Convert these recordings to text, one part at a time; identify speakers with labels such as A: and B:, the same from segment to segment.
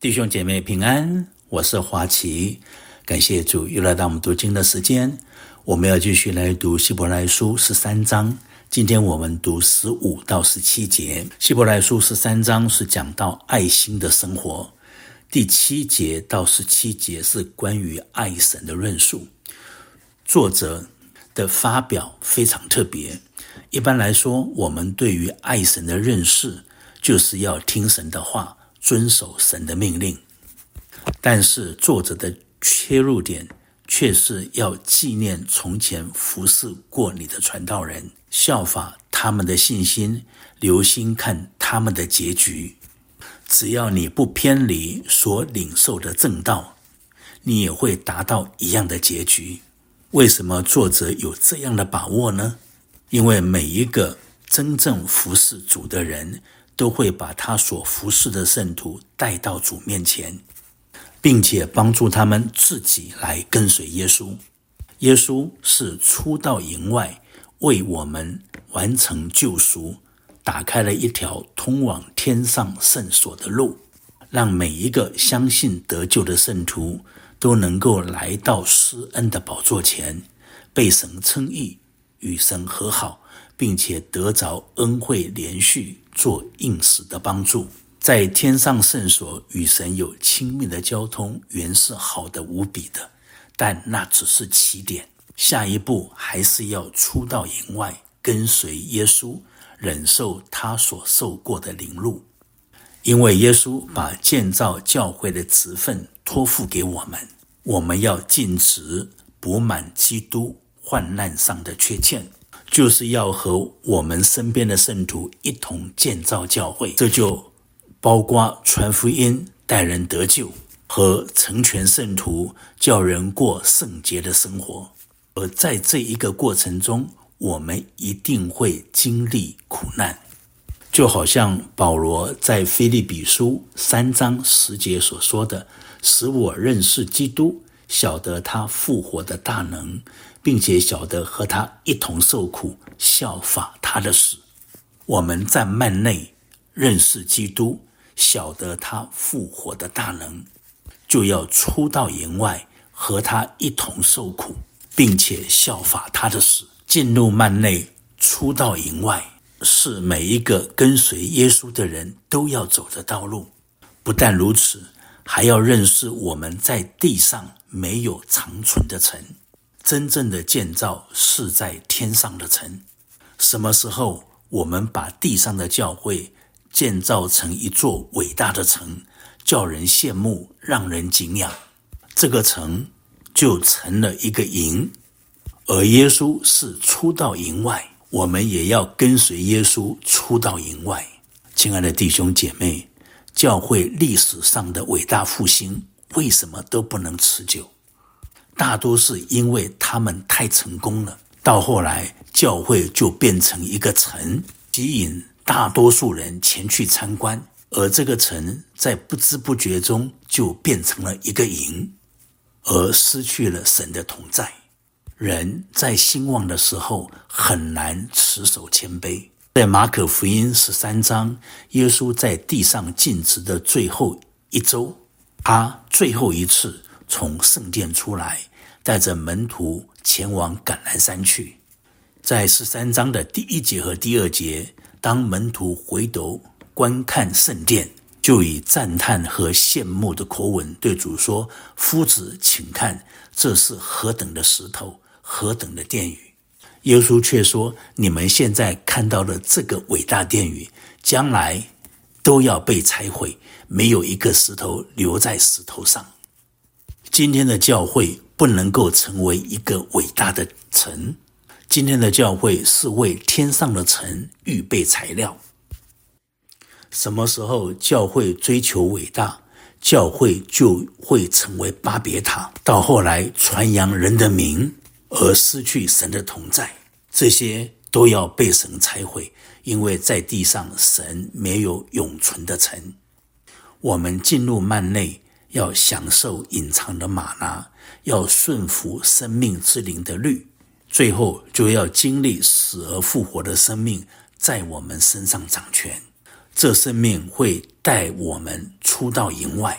A: 弟兄姐妹平安，我是华奇，感谢主又来到我们读经的时间。我们要继续来读希伯来书13章，今天我们读15到17节。希伯来书13章是讲到爱心的生活，第7节到17节是关于爱神的论述。作者的发表非常特别，一般来说，我们对于爱神的认识就是要听神的话，遵守神的命令。但是作者的切入点却是要纪念从前服侍过你的传道人，效法他们的信心，留心看他们的结局。只要你不偏离所领受的正道，你也会达到一样的结局。为什么作者有这样的把握呢？因为每一个真正服侍主的人都会把他所服侍的圣徒带到主面前，并且帮助他们自己来跟随耶稣。耶稣是出到营外，为我们完成救赎，打开了一条通往天上圣所的路，让每一个相信得救的圣徒都能够来到施恩的宝座前，被神称义，与神和好，并且得着恩惠连续做应许的帮助。在天上圣所与神有亲密的交通，原是好的无比的，但那只是起点，下一步还是要出到营外，跟随耶稣，忍受他所受过的凌辱。因为耶稣把建造教会的职分托付给我们，我们要尽职，补满基督患难上的缺欠，就是要和我们身边的圣徒一同建造教会。这就包括传福音、带人得救和成全圣徒，叫人过圣洁的生活。而在这一个过程中，我们一定会经历苦难，就好像保罗在腓立比书3章10节所说的，使我认识基督，晓得他复活的大能，并且晓得和他一同受苦，效法他的死。我们在幔内认识基督，晓得他复活的大能，就要出到营外，和他一同受苦，并且效法他的死。进入幔内，出到营外，是每一个跟随耶稣的人都要走的道路。不但如此，还要认识我们在地上没有长存的城，真正的建造是在天上的城。什么时候我们把地上的教会建造成一座伟大的城，叫人羡慕，让人敬仰，这个城就成了一个营。而耶稣是出到营外，我们也要跟随耶稣出到营外。亲爱的弟兄姐妹，教会历史上的伟大复兴为什么都不能持久？大多是因为他们太成功了，到后来教会就变成一个城，吸引大多数人前去参观，而这个城在不知不觉中就变成了一个营，而失去了神的同在。人在兴旺的时候很难持守谦卑。在马可福音13章，耶稣在地上尽职的最后一周，他最后一次从圣殿出来，带着门徒前往橄榄山去。在13章的第1节和第2节，当门徒回头观看圣殿，就以赞叹和羡慕的口吻对主说，夫子，请看，这是何等的石头，何等的殿宇。耶稣却说，你们现在看到的这个伟大殿宇，将来都要被拆毁，没有一个石头留在石头上。今天的教会不能够成为一个伟大的城，今天的教会是为天上的城预备材料。什么时候教会追求伟大，教会就会成为巴别塔，到后来传扬人的名，而失去神的同在，这些都要被神拆毁，因为在地上神没有永存的城。我们进入幔内，要享受隐藏的玛拿，要顺服生命之灵的律，最后就要经历死而复活的生命在我们身上掌权。这生命会带我们出到营外，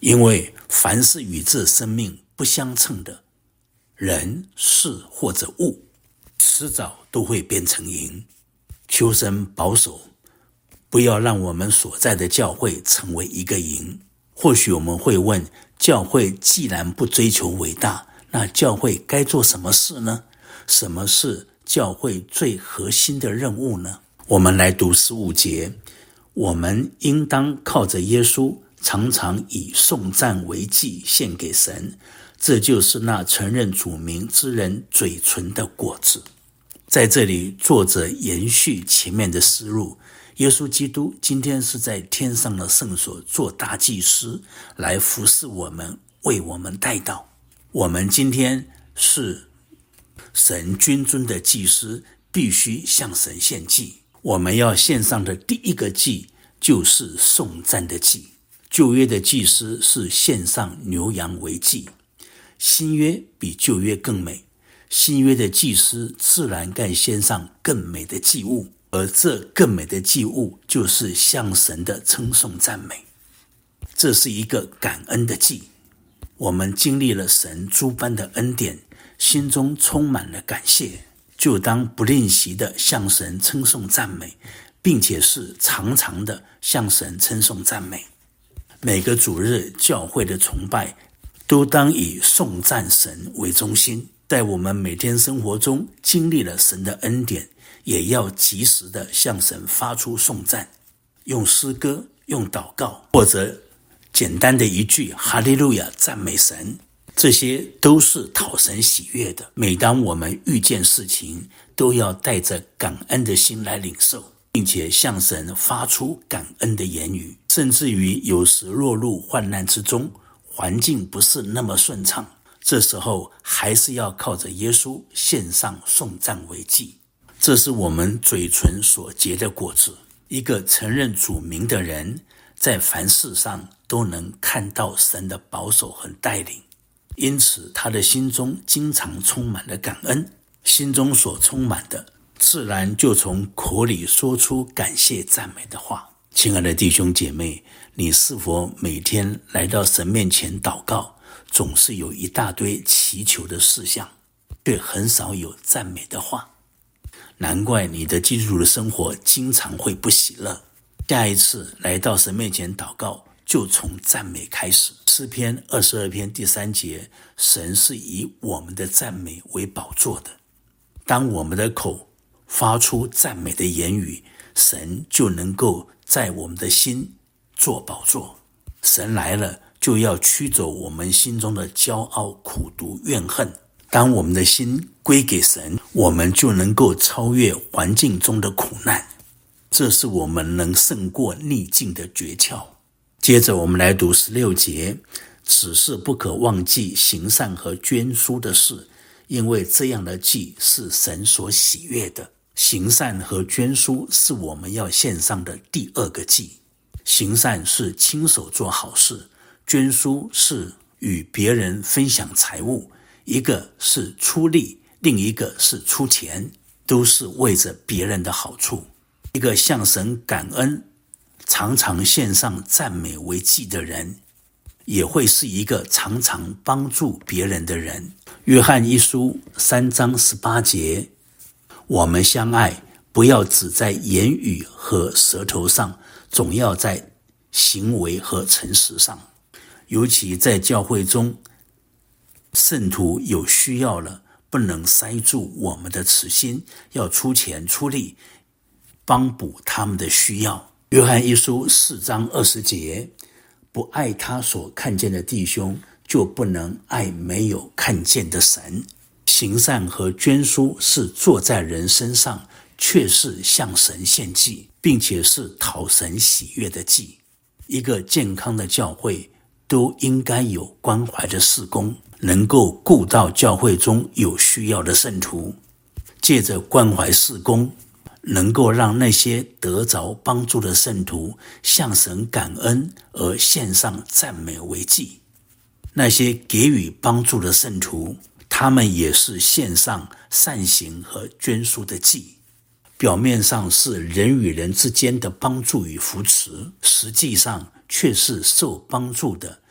A: 因为凡是与这生命不相称的人、事或者物，迟早都会变成营。求神保守，不要让我们所在的教会成为一个营。或许我们会问，教会既然不追求伟大，那教会该做什么事呢？什么是教会最核心的任务呢？我们来读15节，我们应当靠着耶稣，常常以颂赞为祭献给神，这就是那承认主名之人嘴唇的果子。在这里，作者延续前面的思路，耶稣基督今天是在天上的圣所做大祭司，来服侍我们，为我们代祷。我们今天是神君尊的祭司，必须向神献祭。我们要献上的第一个祭就是颂赞的祭。旧约的祭司是献上牛羊为祭，新约比旧约更美，新约的祭司自然该献上更美的祭物，而这更美的祭物就是向神的称颂赞美。这是一个感恩的祭，我们经历了神诸般的恩典，心中充满了感谢，就当不吝惜的向神称颂赞美，并且是常常的向神称颂赞美。每个主日教会的崇拜都当以颂赞神为中心，在我们每天生活中经历了神的恩典，也要及时的向神发出颂赞，用诗歌，用祷告，或者简单的一句哈利路亚赞美神，这些都是讨神喜悦的。每当我们遇见事情，都要带着感恩的心来领受，并且向神发出感恩的言语。甚至于有时落入患难之中，环境不是那么顺畅，这时候还是要靠着耶稣献上颂赞为祭。这是我们嘴唇所结的果子。一个承认主名的人，在凡事上都能看到神的保守和带领，因此他的心中经常充满了感恩，心中所充满的自然就从口里说出感谢赞美的话。亲爱的弟兄姐妹，你是否每天来到神面前祷告，总是有一大堆祈求的事项，却很少有赞美的话？难怪你的基督徒的生活经常会不喜乐。下一次来到神面前祷告，就从赞美开始。诗篇22篇第3节，神是以我们的赞美为宝座的。当我们的口发出赞美的言语，神就能够在我们的心做宝座。神来了，就要驱走我们心中的骄傲、苦毒、怨恨。当我们的心归给神，我们就能够超越环境中的苦难。这是我们能胜过逆境的诀窍。接着我们来读16节，只是不可忘记行善和捐书的事，因为这样的祭是神所喜悦的。行善和捐书是我们要献上的第二个祭。行善是亲手做好事，捐书是与别人分享财物，一个是出力，另一个是出钱，都是为着别人的好处。一个向神感恩，常常献上赞美为祭的人，也会是一个常常帮助别人的人。约翰一书3章18节，我们相爱，不要只在言语和舌头上，总要在行为和诚实上。尤其在教会中，圣徒有需要了，不能塞住我们的慈心，要出钱出力，帮补他们的需要。约翰一书4章20节，不爱他所看见的弟兄，就不能爱没有看见的神。行善和捐书是做在人身上，却是向神献祭，并且是讨神喜悦的祭。一个健康的教会都应该有关怀的事工，能够顾到教会中有需要的圣徒，借着关怀事工，能够让那些得着帮助的圣徒向神感恩而献上赞美为祭。那些给予帮助的圣徒，他们也是献上善行和捐书的祭。表面上是人与人之间的帮助与扶持，实际上却是受帮助的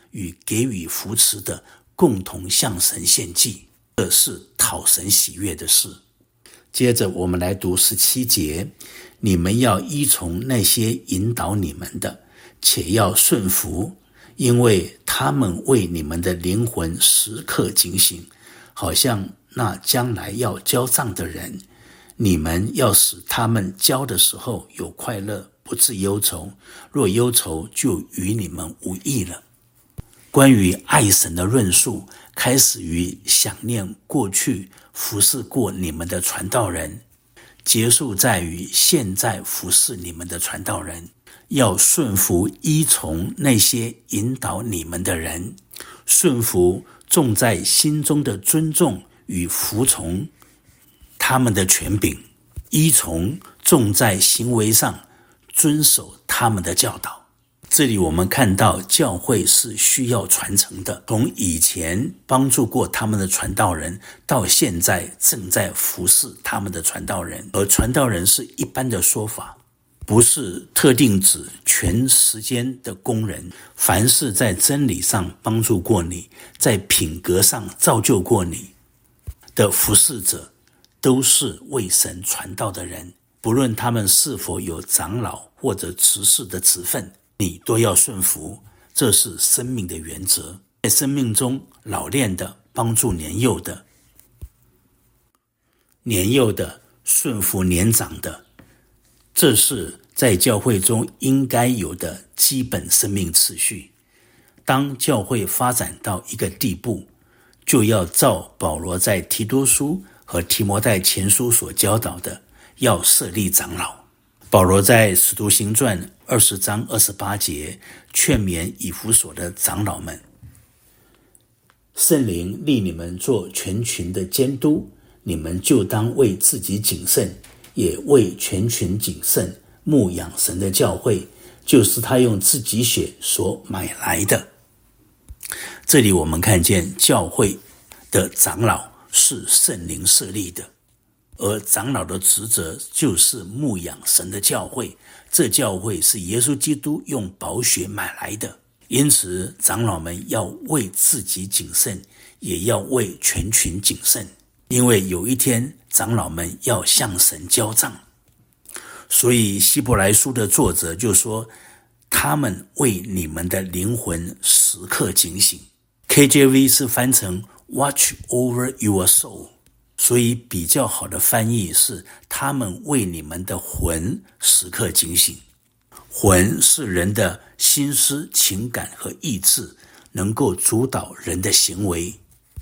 A: 与给予扶持的，共同向神献祭，这是讨神喜悦的事。接着我们来读17节，你们要依从那些引导你们的，且要顺服，因为他们为你们的灵魂时刻警醒，好像那将来要交账的人。你们要使他们交的时候有快乐，不致忧愁，若忧愁，就与你们无益了。关于爱神的论述，开始于想念过去服侍过你们的传道人，结束在于现在服侍你们的传道人。要顺服依从那些引导你们的人，顺服重在心中的尊重与服从他们的权柄，依从重在行为上遵守他们的教导。这里我们看到教会是需要传承的，从以前帮助过他们的传道人，到现在正在服侍他们的传道人。而传道人是一般的说法，不是特定指全时间的工人。凡是在真理上帮助过你，在品格上造就过你的服侍者，都是为神传道的人，不论他们是否有长老或者执事的职分，你都要顺服，这是生命的原则。在生命中老练的帮助年幼的，年幼的顺服年长的，这是在教会中应该有的基本生命次序。当教会发展到一个地步，就要照保罗在提多书和提摩太前书所教导的，要设立长老。保罗在使徒行传20章28节劝勉以弗所的长老们，圣灵立你们做全群的监督，你们就当为自己谨慎，也为全群谨慎，牧养神的教会，就是他用自己血所买来的。这里我们看见教会的长老是圣灵设立的，而长老的职责就是牧养神的教会，这教会是耶稣基督用宝血买来的。因此长老们要为自己谨慎，也要为全群谨慎，因为有一天长老们要向神交账。所以希伯来书的作者就说，他们为你们的灵魂时刻警醒。 KJV 是翻成 Watch over your soul， 所以比较好的翻译是他们为你们的魂时刻警醒。魂是人的心思、情感和意志，能够主导人的行为。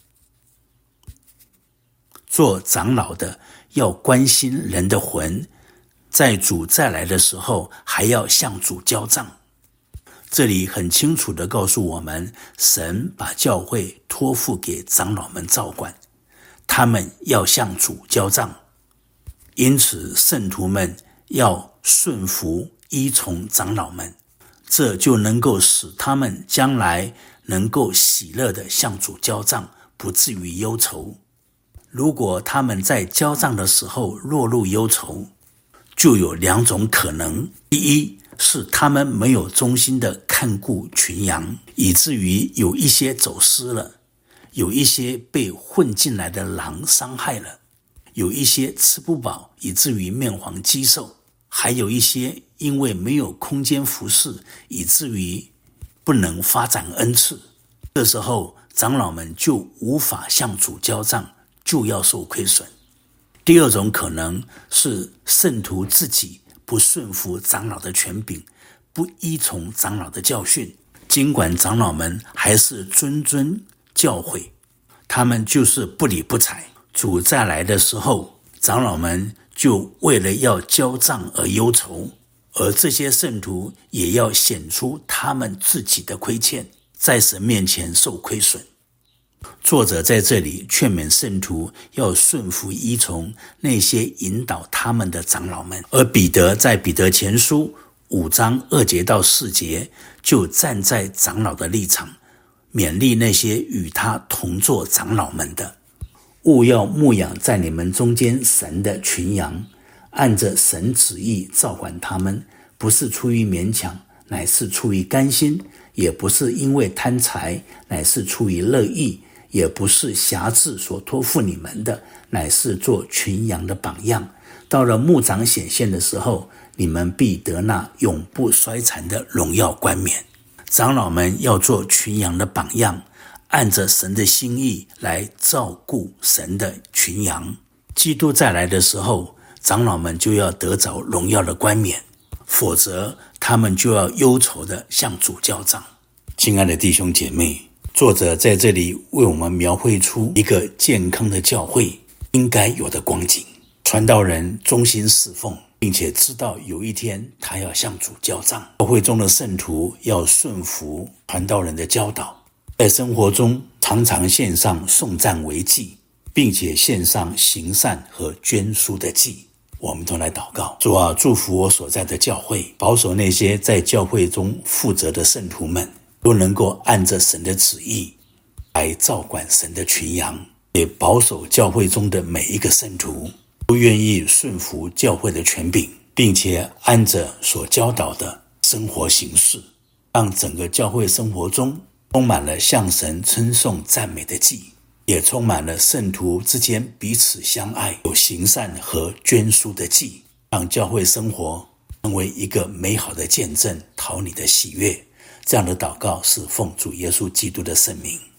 A: 做长老的要关心人的魂，在主再来的时候还要向主交账。这里很清楚地告诉我们，神把教会托付给长老们照管，他们要向主交账。因此圣徒们要顺服依从长老们，这就能够使他们将来能够喜乐地向主交账，不至于忧愁。如果他们在交账的时候落入忧愁，就有两种可能。第一，是他们没有忠心的看顾群羊，以至于有一些走失了，有一些被混进来的狼伤害了，有一些吃不饱以至于面黄肌瘦，还有一些因为没有空间服侍，以至于不能发展恩赐。这时候长老们就无法向主交账，就要受亏损。第二种可能是圣徒自己不顺服长老的权柄，不依从长老的教训，尽管长老们还是谆教诲，他们就是不理不睬。主再来的时候，长老们就为了要交账而忧愁，而这些圣徒也要显出他们自己的亏欠，在神面前受亏损。作者在这里劝勉圣徒要顺服依从那些引导他们的长老们，而彼得在彼得前书5章2节到4节就站在长老的立场，勉励那些与他同作长老们的，务要牧养在你们中间神的群羊，按着神旨意照管他们，不是出于勉强，乃是出于甘心， 也不是因为贪财，乃是出于乐意；也不是辖制所托付你们的，乃是做群羊的榜样。到了牧长显现的时候，你们必得那永不衰残的荣耀冠冕。长老们要做群羊的榜样，按着神的心意来照顾神的群羊。基督再来的时候，长老们就要得着荣耀的冠冕，否则他们就要忧愁地向主交账。亲爱的弟兄姐妹，作者在这里为我们描绘出一个健康的教会应该有的光景。传道人忠心侍奉，并且知道有一天他要向主交账。教会中的圣徒要顺服传道人的教导，在生活中常常献上颂赞为祭，并且献上行善和捐书的祭。我们都来祷告。主啊，祝福我所在的教会，保守那些在教会中负责的圣徒们都能够按着神的旨意来照管神的群羊，也保守教会中的每一个圣徒都愿意顺服教会的权柄，并且按着所教导的生活行事，让整个教会生活中充满了向神称颂赞美的祭，也充满了圣徒之间彼此相爱，有行善和捐书的祭，让教会生活成为一个美好的见证，讨你的喜悦。这样的祷告是奉主耶稣基督的圣名。